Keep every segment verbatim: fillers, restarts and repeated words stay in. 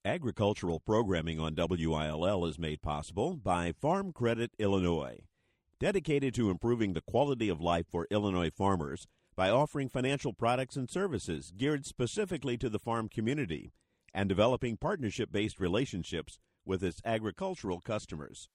Agricultural programming on W I L L is made possible by Farm Credit Illinois, dedicated to improving the quality of life for Illinois farmers by offering financial products and services geared specifically to the farm community and developing partnership-based relationships with its agricultural customers.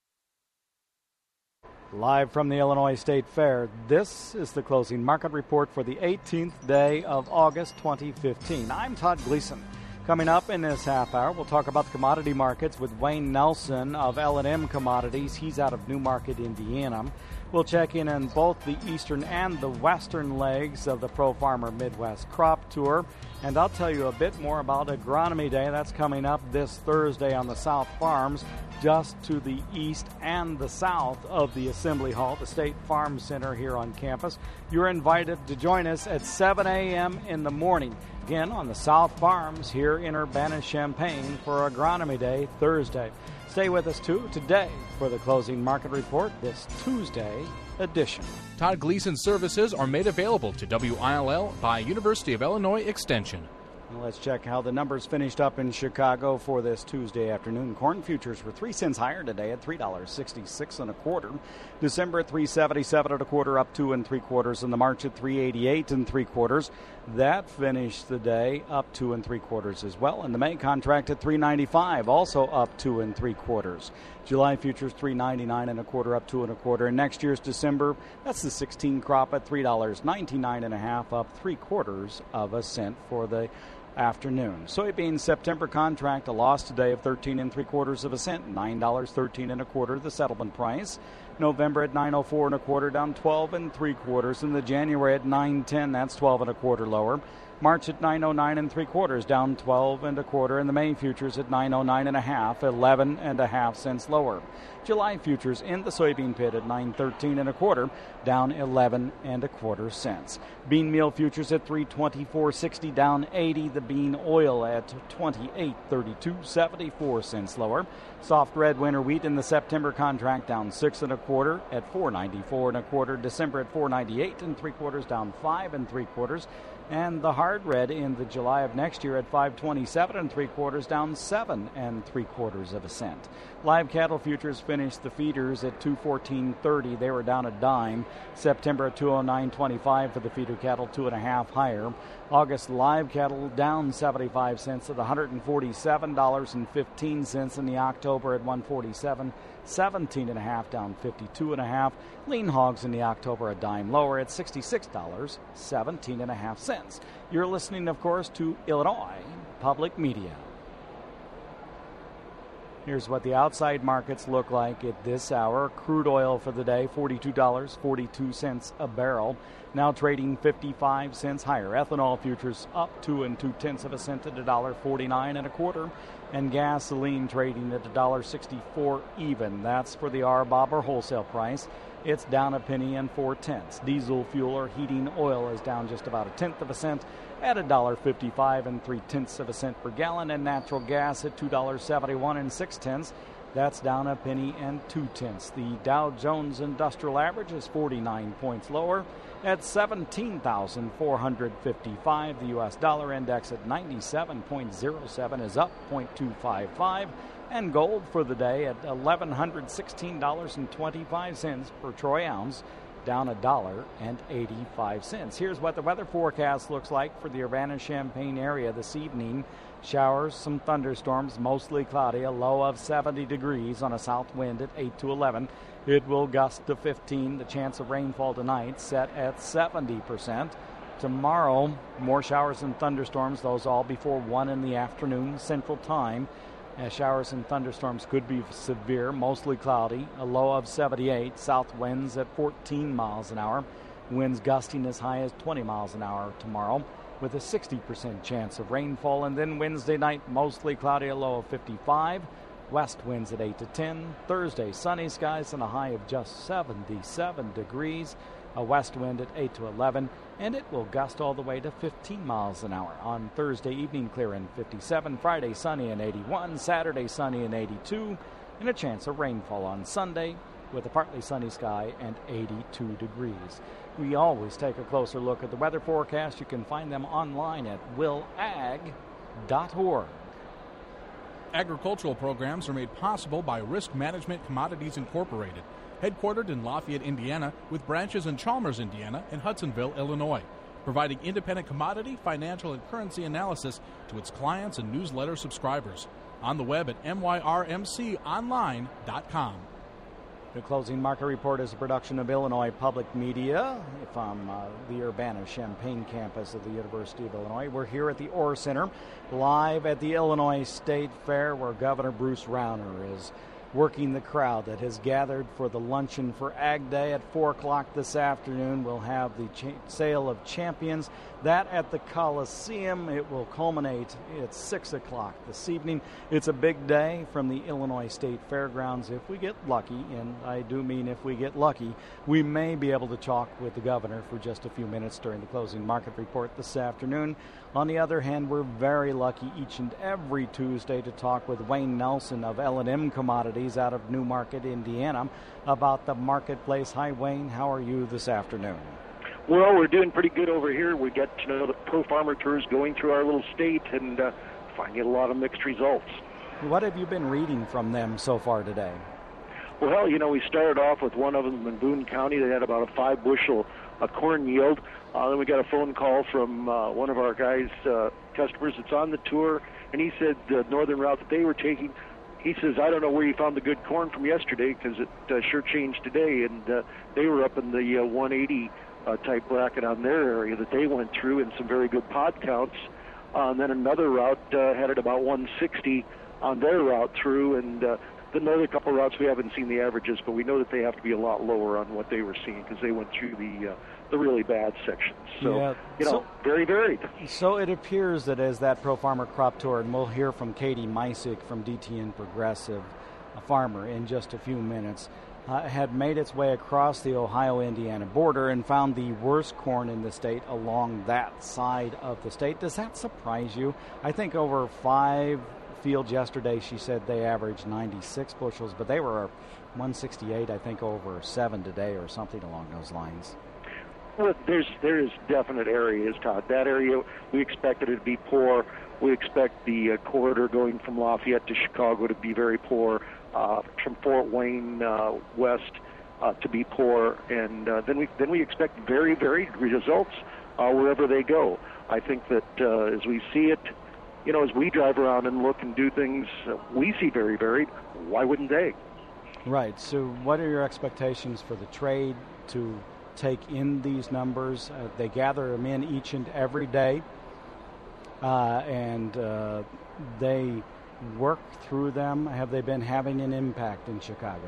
Live from the Illinois State Fair, this is the closing market report for the eighteenth day of August twenty fifteen. I'm Todd Gleason. Coming up in this half hour, we'll talk about the commodity markets with Wayne Nelson of L and M Commodities. He's out of Newmarket, Indiana. We'll check in on both the eastern and the western legs of the Pro Farmer Midwest Crop Tour. And I'll tell you a bit more about Agronomy Day. That's coming up this Thursday on the South Farms, just to the east and the south of the Assembly Hall, the State Farm Center here on campus. You're invited to join us at seven a.m. in the morning, again on the South Farms here in Urbana-Champaign for Agronomy Day Thursday. Stay with us, too, today for the closing market report, this Tuesday edition. Todd Gleason services are made available to W I L L by University of Illinois Extension. Well, let's check how the numbers finished up in Chicago for this Tuesday afternoon. Corn futures were three cents higher today at three dollars and sixty-six cents and a quarter. December at three seventy-seven and a quarter, up two and three quarters. And the March at three eighty-eight and three quarters. That finished the day up two and three quarters as well. And the May contract at three ninety-five, also up two and three quarters. July futures three ninety-nine and a quarter, up two and a quarter. And next year's December, that's the sixteen crop at three dollars ninety-nine and a half, up three quarters of a cent for the afternoon. Soybean September contract, a loss today of thirteen and three quarters of a cent, nine dollars thirteen and a quarter the settlement price. November at nine oh four and a quarter, down twelve and three quarters. And the January at nine ten, that's twelve and a quarter lower. March at nine oh nine and three quarters, down twelve and a quarter. And the May futures at nine oh nine and a half, eleven and a half cents lower. July futures in the soybean pit at nine thirteen and a quarter, down eleven and a quarter cents. Bean meal futures at three twenty-four sixty, down eighty. The bean oil at twenty-eight thirty-two, seventy-four cents lower. Soft red winter wheat in the September contract down six and a quarter at four ninety-four and a quarter. December at four ninety-eight and three quarters, down five and three quarters. And the hard red in the July of next year at five twenty-seven and three quarters, down seven and three quarters of a cent. Live cattle futures finished the feeders at two fourteen thirty. They were down a dime. September at two oh nine twenty-five for the feeder cattle, two and a half higher. August live cattle down seventy-five cents at one hundred forty-seven dollars and fifteen cents. In the October at one forty-seven, seventeen and a half, down fifty-two and a half. Lean hogs in the October a dime lower at sixty-six dollars, seventeen and a half cents. You're listening, of course, to Illinois Public Media. Here's what the outside markets look like at this hour. Crude oil for the day, forty-two dollars and forty-two cents a barrel. Now trading fifty-five cents higher. Ethanol futures up two and two tenths of a cent at a dollar forty-nine and a quarter. And gasoline trading at a dollar sixty-four even. That's for the R B O B or wholesale price. It's down a penny and four tenths. Diesel fuel or heating oil is down just about a tenth of a cent at a dollar fifty-five and three tenths of a cent per gallon. And natural gas at two dollars seventy-one and six tenths. That's down a penny and two tenths. The Dow Jones Industrial Average is forty-nine points lower at seventeen thousand four hundred fifty-five. The U S dollar index at ninety-seven point oh seven is up zero point two five five. And gold for the day at one thousand one hundred sixteen dollars and twenty-five cents per troy ounce, down a dollar and eighty-five cents. Here's what the weather forecast looks like for the Urbana-Champaign area this evening. Showers, some thunderstorms, mostly cloudy, a low of seventy degrees on a south wind at eight to eleven. It will gust to fifteen. The chance of rainfall tonight set at seventy percent. Tomorrow, more showers and thunderstorms, those all before one in the afternoon Central Time. As showers and thunderstorms could be severe, mostly cloudy, a low of seventy-eight. South winds at fourteen miles an hour. Winds gusting as high as twenty miles an hour tomorrow, with a sixty percent chance of rainfall. And then Wednesday night, mostly cloudy, a low of fifty-five. West winds at eight to ten. Thursday, sunny skies and a high of just seventy-seven degrees. A west wind at eight to eleven, and it will gust all the way to fifteen miles an hour. On Thursday evening, clear and fifty-seven. Friday, sunny and eighty-one. Saturday, sunny and eighty-two. And a chance of rainfall on Sunday with a partly sunny sky and eighty-two degrees. We always take a closer look at the weather forecast. You can find them online at will ag dot org. Agricultural programs are made possible by Risk Management Commodities Incorporated, headquartered in Lafayette, Indiana, with branches in Chalmers, Indiana, and Hudsonville, Illinois, providing independent commodity, financial, and currency analysis to its clients and newsletter subscribers. On the web at m y r m c online dot com. The Closing Market Report is a production of Illinois Public Media from uh, the Urbana-Champaign campus of the University of Illinois. We're here at the Orr Center, live at the Illinois State Fair, where Governor Bruce Rauner is working the crowd that has gathered for the luncheon for Ag Day at four o'clock this afternoon. We'll have the cha- sale of champions. That at the Coliseum. It will culminate at six o'clock this evening. It's a big day from the Illinois State Fairgrounds. If we get lucky, and I do mean if we get lucky, we may be able to talk with the governor for just a few minutes during the Closing Market Report this afternoon. On the other hand, we're very lucky each and every Tuesday to talk with Wayne Nelson of L and M Commodities out of Newmarket, Indiana, about the marketplace. Hi, Wayne. How are you this afternoon? Well, we're doing pretty good over here. We got, you know, the Pro Farmer Tours going through our little state and uh, finding a lot of mixed results. What have you been reading from them so far today? Well, you know, we started off with one of them in Boone County. They had about a five bushel uh, corn yield. Uh, then we got a phone call from uh, one of our guys, uh, customers that's on the tour, and he said the northern route that they were taking, he says, I don't know where you found the good corn from yesterday because it uh, sure changed today. And uh, they were up in the uh, one eighty uh, type bracket on their area that they went through in some very good pod counts. Uh, and then another route uh, had it about one sixty on their route through. And uh, then another couple of routes we haven't seen the averages, but we know that they have to be a lot lower on what they were seeing because they went through the uh, the really bad sections. So, yeah. you know, so, very varied. So it appears that as that Pro Farmer Crop Tour, and we'll hear from Katie Meisick from D T N Progressive, a farmer, in just a few minutes, uh, had made its way across the Ohio-Indiana border and found the worst corn in the state along that side of the state. Does that surprise you? I think over five fields yesterday, she said they averaged ninety-six bushels, but they were one sixty-eight, I think, over seven today or something along those lines. Well, there's there is definite areas, Todd. That area, we expected it to be poor. We expect the uh, corridor going from Lafayette to Chicago to be very poor, uh, from Fort Wayne uh, west uh, to be poor, and uh, then we then we expect very varied results uh, wherever they go. I think that uh, as we see it, you know, as we drive around and look and do things, uh, we see very varied. Why wouldn't they? Right. So what are your expectations for the trade to take in these numbers? Uh, they gather them in each and every day, uh, and uh, they work through them. Have they been having an impact in Chicago?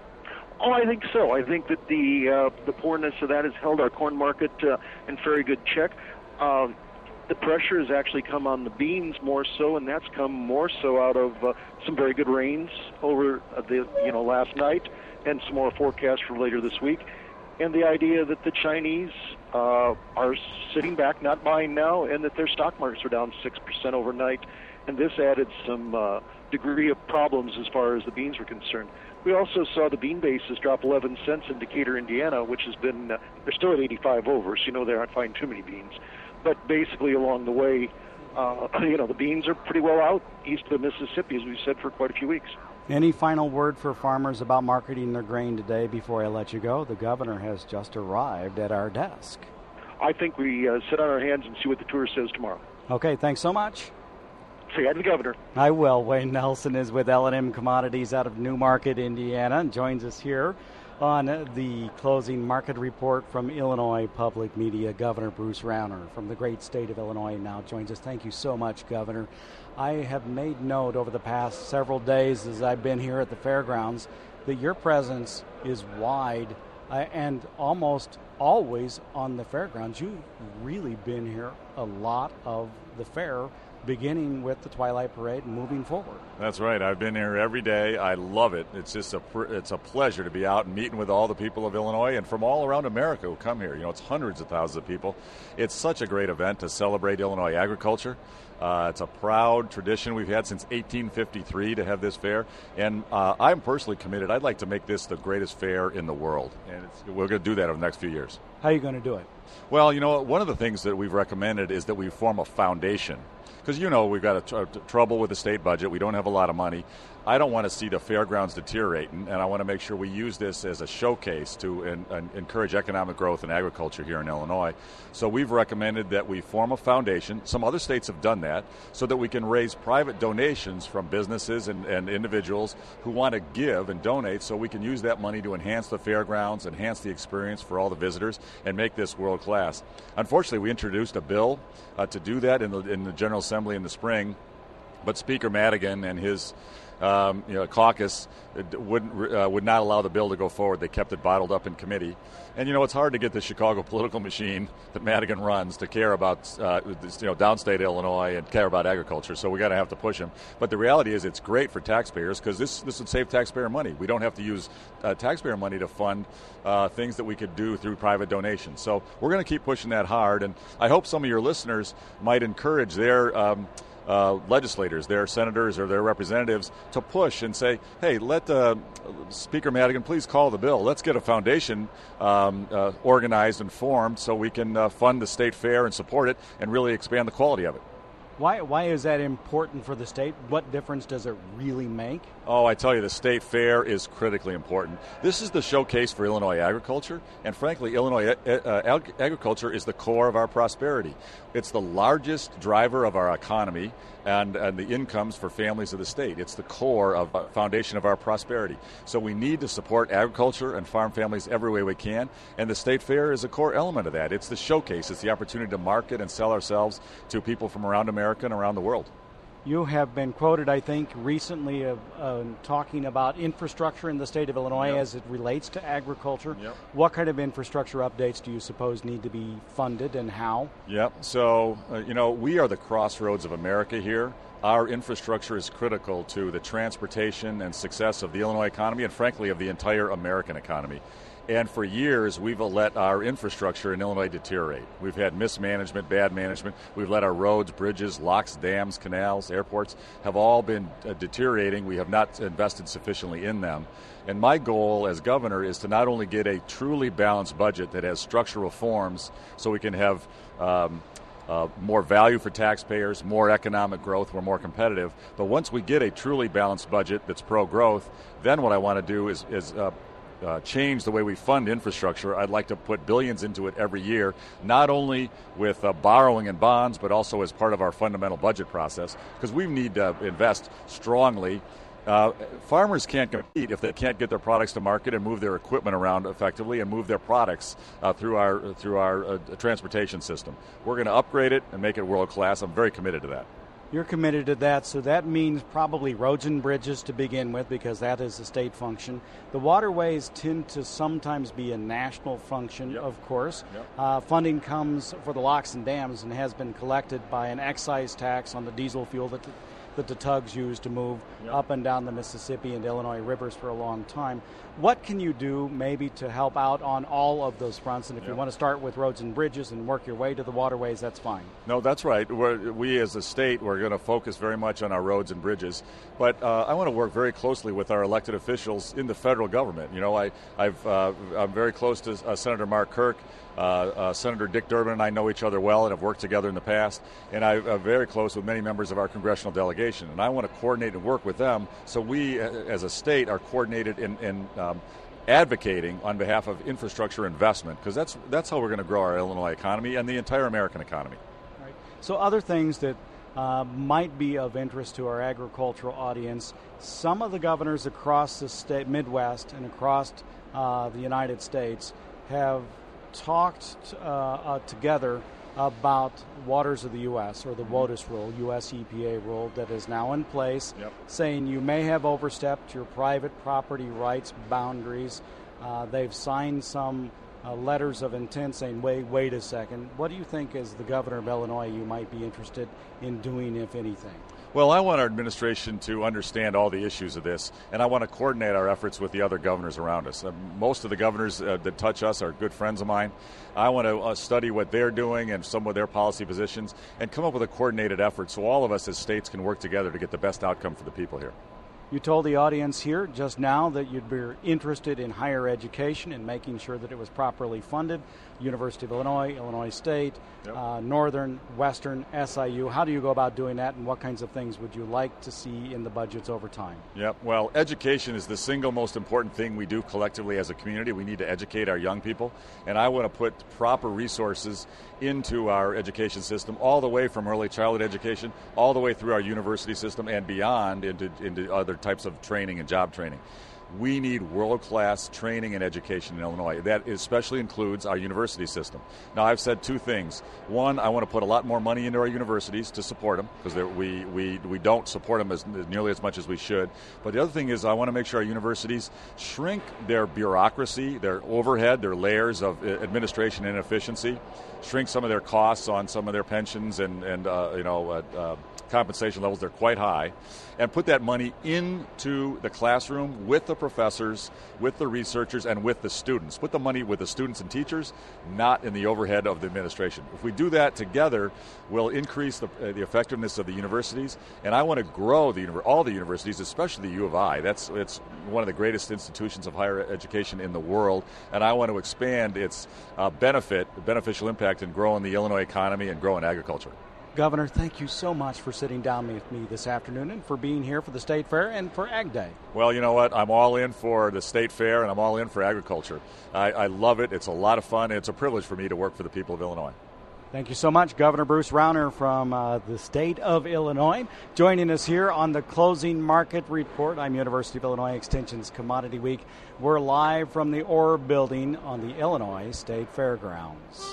Oh, I think so. I think that the uh, the poorness of that has held our corn market uh, in very good check. Uh, the pressure has actually come on the beans more so, and that's come more so out of uh, some very good rains over uh, the you know last night, and some more forecasts for later this week. And the idea that the Chinese uh, are sitting back, not buying now, and that their stock markets are down six percent overnight. And this added some uh, degree of problems as far as the beans were concerned. We also saw the bean basis drop eleven cents in Decatur, Indiana, which has been, uh, they're still at eighty-five over, so you know they aren't finding too many beans. But basically along the way, uh, you know, the beans are pretty well out east of the Mississippi, as we've said for quite a few weeks. Any final word for farmers about marketing their grain today before I let you go? The governor has just arrived at our desk. I think we uh, sit on our hands and see what the tour says tomorrow. Okay, thanks so much. Say hi to the governor. I will. Wayne Nelson is with L and M Commodities out of Newmarket, Indiana, and joins us here on the Closing Market Report from Illinois Public Media. Governor Bruce Rauner from the great state of Illinois now joins us. Thank you so much, Governor. I have made note over the past several days as I've been here at the fairgrounds that your presence is wide uh, and almost always on the fairgrounds. You've really been here a lot of the fair, beginning with the Twilight Parade and moving forward. That's right. I've been here every day. I love it. It's just a it's a pleasure to be out and meeting with all the people of Illinois and from all around America who come here. You know, it's hundreds of thousands of people. It's such a great event to celebrate Illinois agriculture. Uh, it's a proud tradition we've had since eighteen fifty-three to have this fair, and uh, I'm personally committed. I'd like to make this the greatest fair in the world, and it's, we're going to do that over the next few years. How are you going to do it? Well, you know, one of the things that we've recommended is that we form a foundation. because you know we've got a tr- trouble with the state budget. We don't have a lot of money. I don't want to see the fairgrounds deteriorating, and I want to make sure we use this as a showcase to in, in, encourage economic growth and agriculture here in Illinois. So we've recommended that we form a foundation. Some other states have done that, so that we can raise private donations from businesses and, and individuals who want to give and donate, so we can use that money to enhance the fairgrounds, enhance the experience for all the visitors, and make this world class. Unfortunately, we introduced a bill uh, to do that in the, in the General Assembly in the spring, but Speaker Madigan and his Um, you know, caucus wouldn't uh, would not allow the bill to go forward. They kept it bottled up in committee, and you know it's hard to get the Chicago political machine that Madigan runs to care about uh, this, you know downstate Illinois and care about agriculture. So we got to have to push him. But the reality is, it's great for taxpayers because this this would save taxpayer money. We don't have to use uh, taxpayer money to fund uh, things that we could do through private donations. So we're going to keep pushing that hard, and I hope some of your listeners might encourage their Um, Uh, legislators, their senators or their representatives to push and say, hey, let uh, Speaker Madigan please call the bill. Let's get a foundation um, uh, organized and formed so we can uh, fund the state fair and support it and really expand the quality of it. Why why is that important for the state? What difference does it really make? Oh, I tell you, the state fair is critically important. This is the showcase for Illinois agriculture, and frankly, Illinois uh, ag- agriculture is the core of our prosperity. It's the largest driver of our economy and, and the incomes for families of the state. It's the core of uh, foundation of our prosperity. So we need to support agriculture and farm families every way we can, and the state fair is a core element of that. It's the showcase. It's the opportunity to market and sell ourselves to people from around America and around the world. You have been quoted, I think, recently of uh, talking about infrastructure in the state of Illinois yep. as it relates to agriculture. Yep. What kind of infrastructure updates do you suppose need to be funded and how? Yep. So, uh, you know, we are the crossroads of America here. Our infrastructure is critical to the transportation and success of the Illinois economy and, frankly, of the entire American economy. And for years, we've let our infrastructure in Illinois deteriorate. We've had mismanagement, bad management. We've let our roads, bridges, locks, dams, canals, airports have all been uh, deteriorating. We have not invested sufficiently in them. And my goal as governor is to not only get a truly balanced budget that has structural reforms so we can have um, Uh, more value for taxpayers, more economic growth, we're more competitive. But once we get a truly balanced budget that's pro-growth, then what I want to do is, is uh, uh, change the way we fund infrastructure. I'd like to put billions into it every year, not only with uh, borrowing and bonds, but also as part of our fundamental budget process, because we need to invest strongly. Uh, farmers can't compete if they can't get their products to market and move their equipment around effectively and move their products uh, through our through our uh, transportation system. We're going to upgrade it and make it world class. I'm very committed to that. You're committed to that, so that means probably roads and bridges to begin with, because that is a state function. The waterways tend to sometimes be a national function, yep. of course. Yep. Uh, funding comes for the locks and dams and has been collected by an excise tax on the diesel fuel that the, that the tugs use to move yep. up and down the Mississippi and Illinois rivers for a long time. What can you do maybe to help out on all of those fronts? And if yep. you want to start with roads and bridges and work your way to the waterways, that's fine. No, that's right. We're, we as a state, we're going to focus very much on our roads and bridges. But uh, I want to work very closely with our elected officials in the federal government. You know, I, I've, uh, I'm very close to uh, Senator Mark Kirk. Uh, uh, Senator Dick Durbin and I know each other well and have worked together in the past, and I'm uh, very close with many members of our congressional delegation, and I want to coordinate and work with them so we, uh, as a state, are coordinated in, in um, advocating on behalf of infrastructure investment, because that's that's how we're going to grow our Illinois economy and the entire American economy. Right. So other things that uh, might be of interest to our agricultural audience, some of the governors across the state, Midwest and across uh, the United States have talked uh, uh, together about waters of the U S or the WOTUS rule, U S E P A rule that is now in place, yep. saying you may have overstepped your private property rights boundaries. Uh, they've signed some uh, letters of intent saying, wait, wait a second. What do you think as the governor of Illinois you might be interested in doing, if anything? Well, I want our administration to understand all the issues of this, and I want to coordinate our efforts with the other governors around us. Uh, most of the governors uh, that touch us are good friends of mine. I want to uh, study what they're doing and some of their policy positions and come up with a coordinated effort so all of us as states can work together to get the best outcome for the people here. You told the audience here just now that you'd be interested in higher education and making sure that it was properly funded. University of Illinois, Illinois State, Yep. uh, Northern, Western, S I U. How do you go about doing that, and what kinds of things would you like to see in the budgets over time? Yep. Well, education is the single most important thing we do collectively as a community. We need to educate our young people, and I want to put proper resources into our education system, all the way from early childhood education, all the way through our university system and beyond into, into other types of training and job training. We need world-class training and education in Illinois. That especially includes our university system. Now, I've said two things. One, I want to put a lot more money into our universities to support them, because we, we, we don't support them as nearly as much as we should. But the other thing is I want to make sure our universities shrink their bureaucracy, their overhead, their layers of administration and efficiency, shrink some of their costs on some of their pensions and, and uh, you know, uh, uh, compensation levels. They're quite high, and put that money into the classroom with the professors, with the researchers, and with the students. Put the money with the students and teachers, not in the overhead of the administration. If we do that together, we'll increase the, uh, the effectiveness of the universities, and I want to grow the all the universities, especially the U of I. That's it's one of the greatest institutions of higher education in the world, and I want to expand its uh, benefit, beneficial impact in growing the Illinois economy and growing agriculture. Governor, thank you so much for sitting down with me this afternoon and for being here for the State Fair and for Ag Day. Well, you know what? I'm all in for the State Fair, and I'm all in for agriculture. I, I love it. It's a lot of fun. And it's a privilege for me to work for the people of Illinois. Thank you so much, Governor Bruce Rauner from uh, the state of Illinois, joining us here on the Closing Market Report. I'm University of Illinois Extension's Commodity Week. We're live from the Orb Building on the Illinois State Fairgrounds.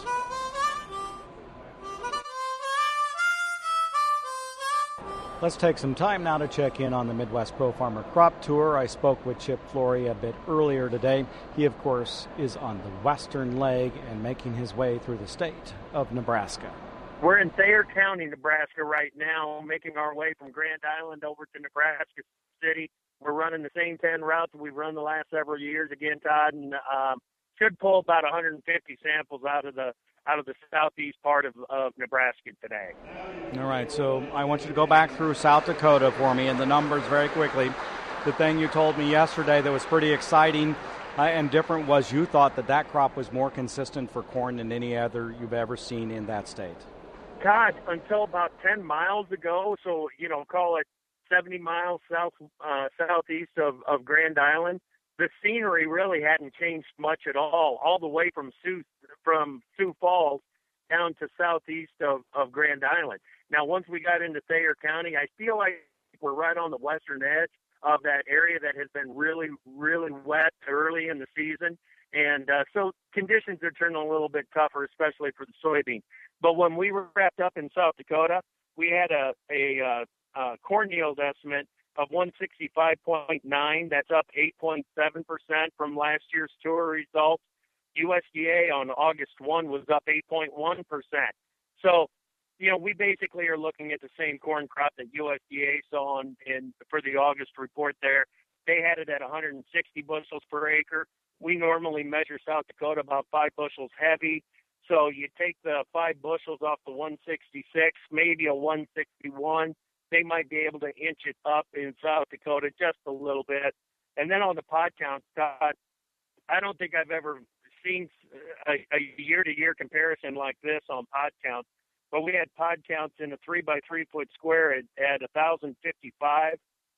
Let's take some time now to check in on the Midwest Pro Farmer Crop Tour. I spoke with Chip Flory a bit earlier today. He, of course, is on the western leg and making his way through the state of Nebraska. We're in Thayer County, Nebraska right now, making our way from Grand Island over to Nebraska City. We're running the same ten routes that we've run the last several years again, Todd, and um, should pull about one hundred fifty samples out of the out of the southeast part of, of Nebraska today. All right, so I want you to go back through South Dakota for me and the numbers very quickly. The thing you told me yesterday that was pretty exciting uh, and different was you thought that that crop was more consistent for corn than any other you've ever seen in that state. Todd, until about ten miles ago, so, you know, call it seventy miles south uh, southeast of, of Grand Island, the scenery really hadn't changed much at all, all the way from Sioux, from Sioux Falls down to southeast of, of Grand Island. Now, once we got into Thayer County, I feel like we're right on the western edge of that area that has been really, really wet early in the season. And uh, so conditions are turning a little bit tougher, especially for the soybean. But when we were wrapped up in South Dakota, we had a, a, uh, a corn yield estimate of one sixty-five point nine. That's up eight point seven percent from last year's tour results. U S D A on August first was up eight point one percent. So, you know, we basically are looking at the same corn crop that U S D A saw on, in, for the August report there. They had it at one hundred sixty bushels per acre. We normally measure South Dakota about five bushels heavy. So you take the five bushels off the one sixty-six, maybe a one sixty-one. They might be able to inch it up in South Dakota just a little bit. And then on the pod count, Scott, I don't think I've ever seen a, a year-to-year comparison like this on pod counts. But we had pod counts in a three by three foot square at, at one thousand fifty-five,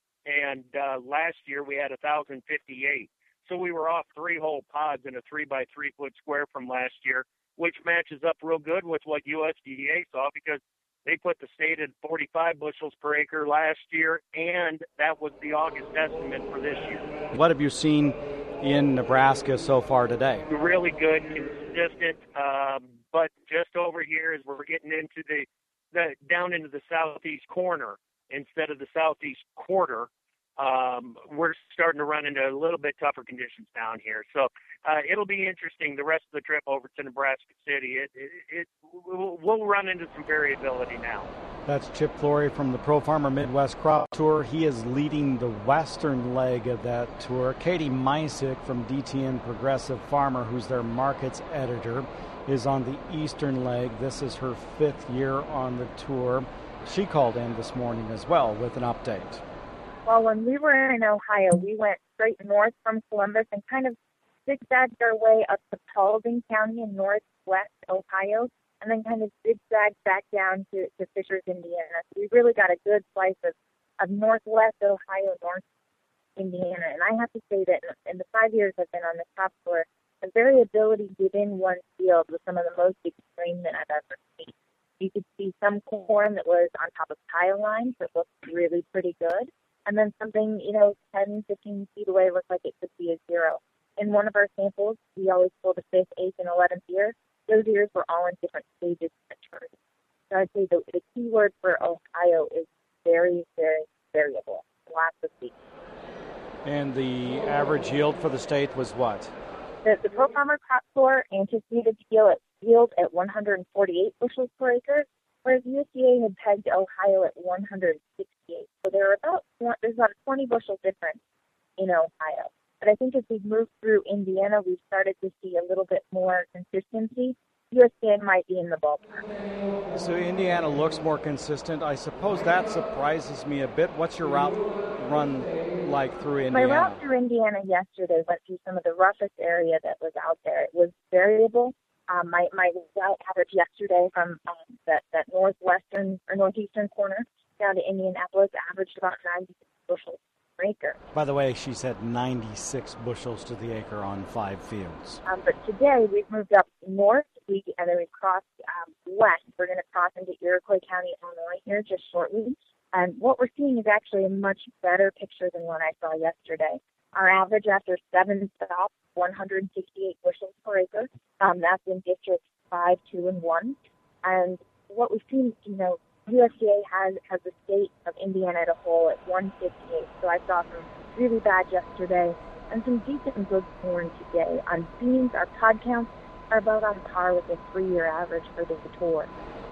and uh, last year we had one thousand fifty-eight. So we were off three whole pods in a three by three foot square from last year, which matches up real good with what U S D A saw, because they put the state at forty-five bushels per acre last year, and that was the August estimate for this year. What have you seen in Nebraska so far today? Really good, consistent, um, but just over here as we're getting into the, the down into the southeast corner instead of the southeast quarter, um, we're starting to run into a little bit tougher conditions down here. So uh, it'll be interesting the rest of the trip over to Nebraska City. It, it, it we'll, we'll run into some variability now. That's Chip Flory from the Pro Farmer Midwest Crop Tour. He is leading the western leg of that tour. Katie Meisick from D T N Progressive Farmer, who's their markets editor, is on the eastern leg. This is her fifth year on the tour. She called in this morning as well with an update. Well, when we were in Ohio, we went straight north from Columbus and kind of zigzagged our way up to Paulding County in North northwest Ohio, and then kind of zigzag back down to, to Fishers, Indiana. So we really got a good slice of, of northwest Ohio, north Indiana. And I have to say that in the five years I've been on the top floor, the variability within one field was some of the most extreme that I've ever seen. You could see some corn that was on top of tile lines that looked really pretty good. And then something, you know, ten, fifteen feet away looked like it could be a zero. In one of our samples, we always pulled the fifth, eighth, and eleventh ear. Those ears were all in different stages of maturity. So I'd say the, the key word for Ohio is very, very variable. Lots of seeds. And the average yield for the state was what? The, the Pro Farmer Crop Score anticipated yield at, yield at one hundred forty-eight bushels per acre, whereas U S D A had pegged Ohio at one hundred sixty-eight. So there are about there's about a twenty bushel difference in Ohio. But I think as we've moved through Indiana, we've started to see a little bit more consistency. U S D A might be in the ballpark. So Indiana looks more consistent. I suppose that surprises me a bit. What's your route run like through Indiana? My route through Indiana yesterday went through some of the roughest area that was out there. It was variable. Um, my, my route average yesterday from um, that, that northwestern or northeastern corner down to Indianapolis averaged about ninety-six bushels per acre. By the way, she said ninety-six bushels to the acre on five fields. Um, but today we've moved up north, we, and then we've crossed um, west. We're going to cross into Iroquois County, Illinois here just shortly. And what we're seeing is actually a much better picture than what I saw yesterday. Our average after seven stops, one hundred sixty-eight bushels per acre. Um, that's in districts five, two, and one. And what we've seen, you know, U S D A has, has the state of Indiana as a whole at one fifty-eight. So I saw some really bad yesterday and some decent good corn today. On beans, our pod counts are about on par with the three-year average for the tour.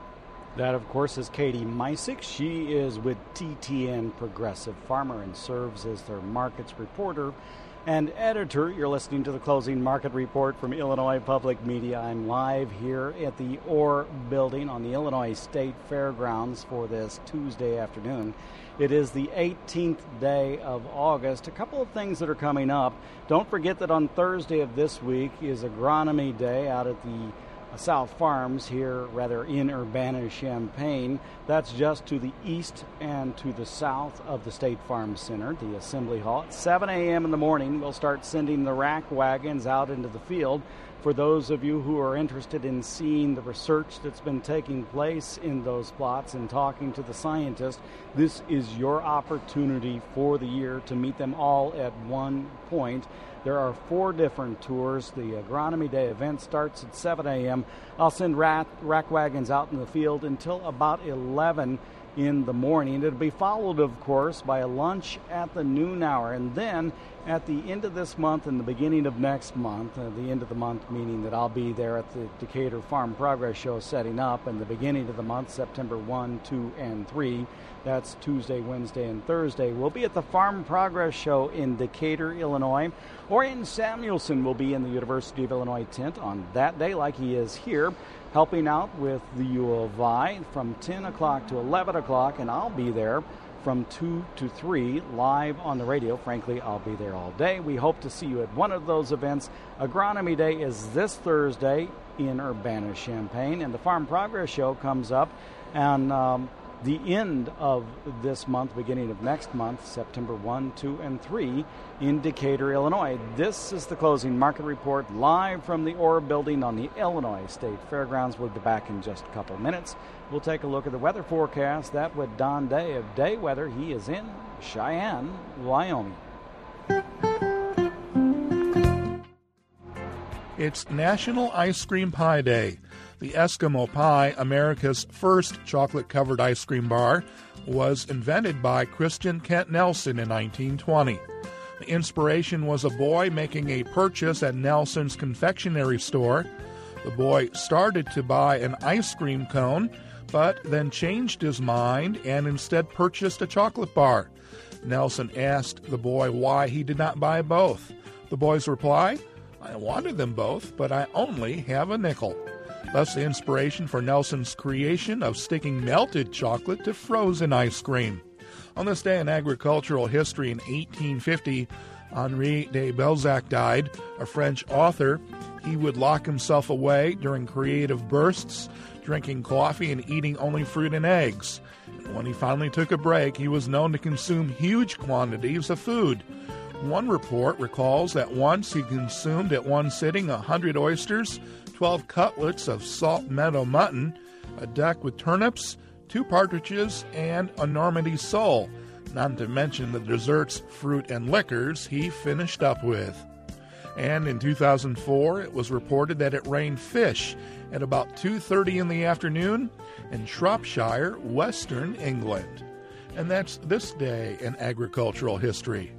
That, of course, is Katie Meisick. She is with T T N Progressive Farmer and serves as their markets reporter and editor. You're listening to the Closing Market Report from Illinois Public Media. I'm live here at the Orr Building on the Illinois State Fairgrounds for this Tuesday afternoon. It is the eighteenth day of August. A couple of things that are coming up. Don't forget that on Thursday of this week is Agronomy Day out at the South Farms here, rather in Urbana-Champaign. That's just to the east and to the south of the State Farm Center, the Assembly Hall. At seven a.m. in the morning, we'll start sending the rack wagons out into the field. For those of you who are interested in seeing the research that's been taking place in those plots and talking to the scientists, this is your opportunity for the year to meet them all at one point. There are four different tours. The Agronomy Day event starts at seven a.m. I'll send rack, rack wagons out in the field until about eleven in the morning. It'll be followed, of course, by a lunch at the noon hour. And then at the end of this month and the beginning of next month, uh, the end of the month meaning that I'll be there at the Decatur Farm Progress Show setting up, and the beginning of the month, September first, two, and three, that's Tuesday, Wednesday, and Thursday, we'll be at the Farm Progress Show in Decatur, Illinois. Orion Samuelson will be in the University of Illinois tent on that day like he is here, helping out with the U of I from ten o'clock to eleven o'clock, and I'll be there from two to three live on the radio. Frankly, I'll be there all day. We hope to see you at one of those events. Agronomy Day is this Thursday in Urbana-Champaign, and the Farm Progress Show comes up and um, the end of this month, beginning of next month, September first, two, and three, in Decatur, Illinois. This is the Closing Market Report, live from the Orr Building on the Illinois State Fairgrounds. We'll be back in just a couple minutes. We'll take a look at the weather forecast. That with Don Day of Day Weather. He is in Cheyenne, Wyoming. It's National Ice Cream Pie Day. The Eskimo Pie, America's first chocolate-covered ice cream bar, was invented by Christian Kent Nelson in nineteen twenty. The inspiration was a boy making a purchase at Nelson's confectionery store. The boy started to buy an ice cream cone, but then changed his mind and instead purchased a chocolate bar. Nelson asked the boy why he did not buy both. The boy's reply, "I wanted them both, but I only have a nickel." Thus the inspiration for Nelson's creation of sticking melted chocolate to frozen ice cream. On this day in agricultural history in eighteen fifty, Henri de Balzac died, a French author. He would lock himself away during creative bursts, drinking coffee and eating only fruit and eggs. When he finally took a break, he was known to consume huge quantities of food. One report recalls that once he consumed at one sitting one hundred oysters, twelve cutlets of salt meadow mutton, a duck with turnips, two partridges, and a Normandy sole, not to mention the desserts, fruit, and liquors he finished up with. And in two thousand four, it was reported that it rained fish at about two thirty in the afternoon in Shropshire, Western England. And that's this day in agricultural history.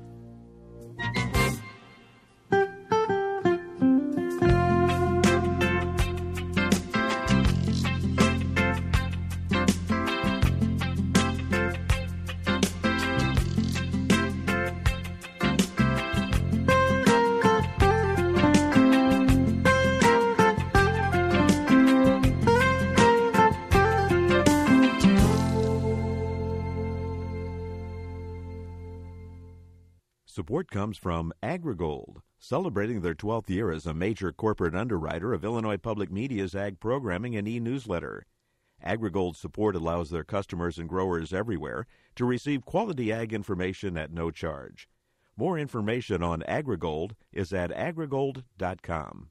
Support comes from AgriGold, celebrating their twelfth year as a major corporate underwriter of Illinois Public Media's ag programming and e-newsletter. AgriGold's support allows their customers and growers everywhere to receive quality ag information at no charge. More information on AgriGold is at agrigold dot com.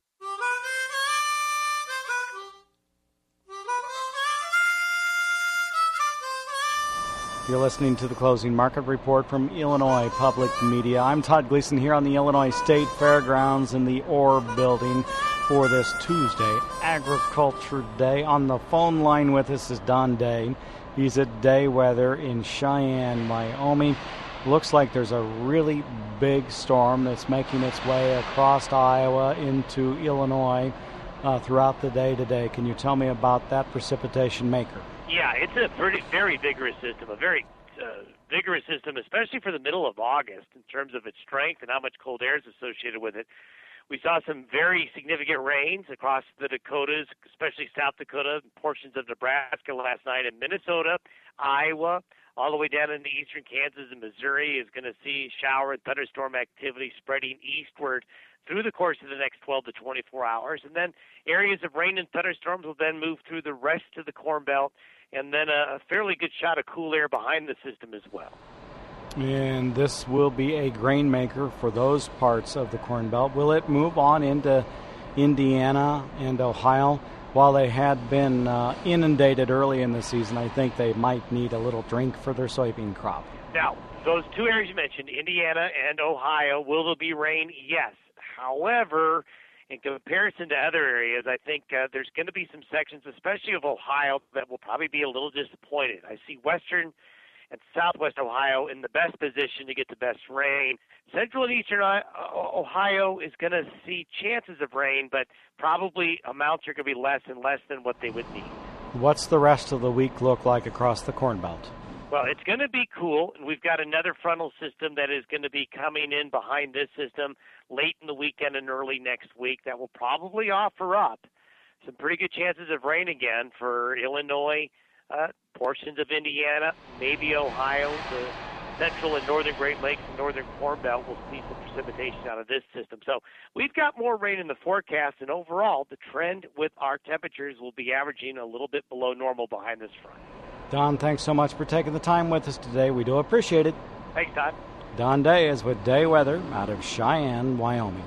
You're listening to the Closing Market Report from Illinois Public Media. I'm Todd Gleason here on the Illinois State Fairgrounds in the Orr Building for this Tuesday, Agriculture Day. On the phone line with us is Don Day. He's at Day Weather in Cheyenne, Wyoming. Looks like there's a really big storm that's making its way across Iowa into Illinois uh, throughout the day today. Can you tell me about that precipitation maker? Yeah, it's a pretty, very vigorous system, a very uh, vigorous system, especially for the middle of August in terms of its strength and how much cold air is associated with it. We saw some very significant rains across the Dakotas, especially South Dakota, portions of Nebraska last night, and Minnesota, Iowa, all the way down into eastern Kansas and Missouri is going to see shower and thunderstorm activity spreading eastward through the course of the next twelve to twenty-four hours. And then areas of rain and thunderstorms will then move through the rest of the Corn Belt, and then a fairly good shot of cool air behind the system as well. And this will be a grain maker for those parts of the Corn Belt. Will it move on into Indiana and Ohio? While they had been uh, inundated early in the season, I think they might need a little drink for their soybean crop. Now, those two areas you mentioned, Indiana and Ohio, will there be rain? Yes. However, in comparison to other areas, I think uh, there's going to be some sections, especially of Ohio, that will probably be a little disappointed. I see western and southwest Ohio in the best position to get the best rain. Central and eastern Ohio is going to see chances of rain, but probably amounts are going to be less and less than what they would need. What's the rest of the week look like across the Corn Belt? Well, it's going to be cool, and we've got another frontal system that is going to be coming in behind this system late in the weekend and early next week that will probably offer up some pretty good chances of rain again for Illinois, uh, portions of Indiana, maybe Ohio. The central and northern Great Lakes and northern Corn Belt will see some precipitation out of this system. So we've got more rain in the forecast, and overall the trend with our temperatures will be averaging a little bit below normal behind this front. Don, thanks so much for taking the time with us today. We do appreciate it. Thanks, Todd. Don Day is with Day Weather out of Cheyenne, Wyoming.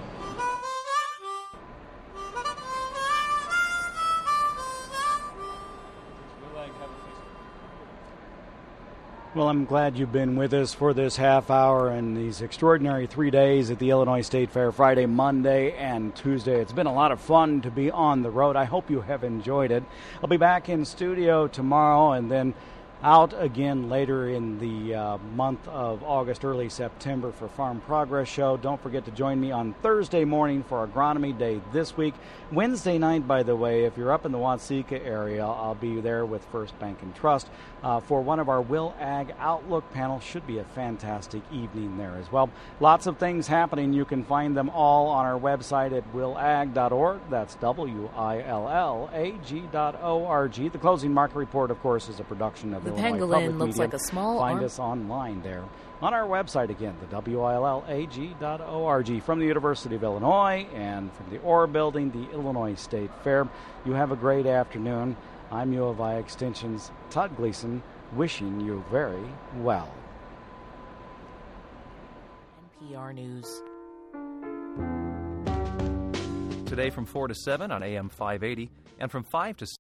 Well, I'm glad you've been with us for this half hour and these extraordinary three days at the Illinois State Fair, Friday, Monday, and Tuesday. It's been a lot of fun to be on the road. I hope you have enjoyed it. I'll be back in studio tomorrow and then out again later in the uh, month of August, early September for Farm Progress Show. Don't forget to join me on Thursday morning for Agronomy Day this week. Wednesday night, by the way, if you're up in the Watseka area, I'll be there with First Bank and Trust uh, for one of our Will Ag Outlook panels. Should be a fantastic evening there as well. Lots of things happening. You can find them all on our website at will ag dot org. That's W I L L A G dot O R G. The Closing Market Report, of course, is a production of the The Illinois pangolin Public looks Media. like a small Find arm- us online there. On our website again, the W I L L A G dot org. From the University of Illinois and from the Orr Building, the Illinois State Fair. You have a great afternoon. I'm U of I Extension's Todd Gleason, wishing you very well. N P R News. Today from four to seven on A M five eighty and from five to